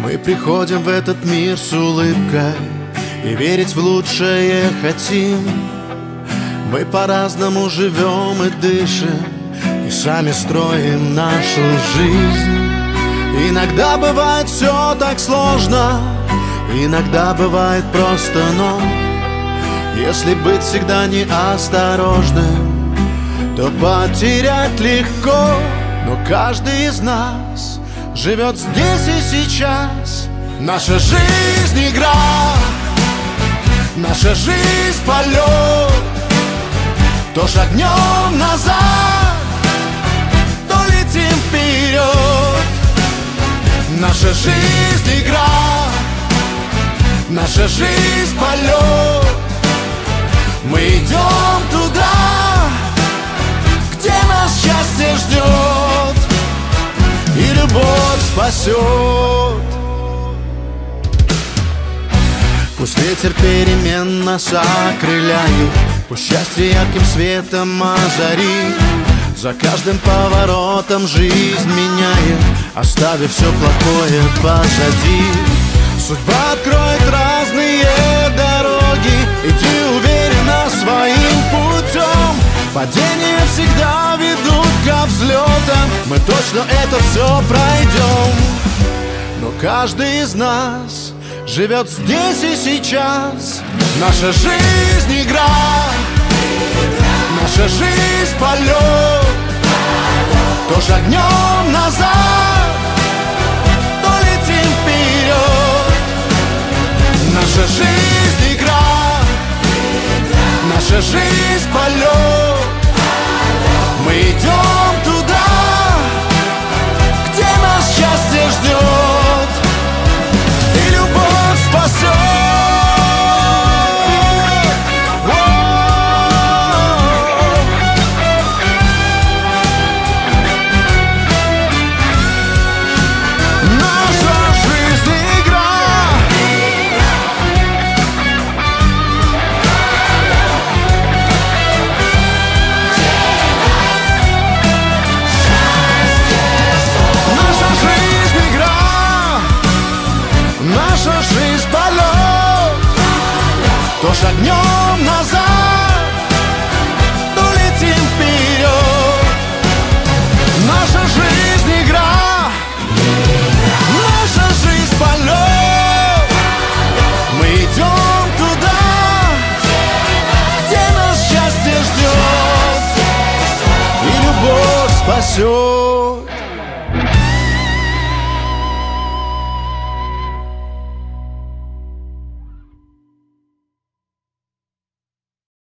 Мы приходим в этот мир с улыбкой и верить в лучшее хотим. Мы по-разному живем и дышим, и сами строим нашу жизнь. Иногда бывает все так сложно, иногда бывает просто, но если быть всегда неосторожным, то потерять легко. Но каждый из нас живет здесь и сейчас. Наша жизнь игра, наша жизнь полет. То шагнем назад, то летим вперед. Наша жизнь игра, наша жизнь полет. Мы идем туда, где нас счастье ждет, и любовь спасет. Пусть ветер перемен нас окрыляет, пусть счастье ярким светом озарит. За каждым поворотом жизнь меняет, оставив все плохое позади. Судьба откроет разные дороги, иди уверенно своим путем. Падения всегда ведут ко взлетам, мы точно это все пройдем. Но каждый из нас живет здесь и сейчас. Наша жизнь игра, наша жизнь полет. То шагнем назад, то летим вперед. Наша жизнь игра, наша жизнь полет. Мы идем туда, где нас счастье ждет, и любовь спасет. То шагнем назад, то летим вперед. Наша жизнь игра, наша жизнь полет. Мы идем туда, где нас счастье ждет, и любовь спасет.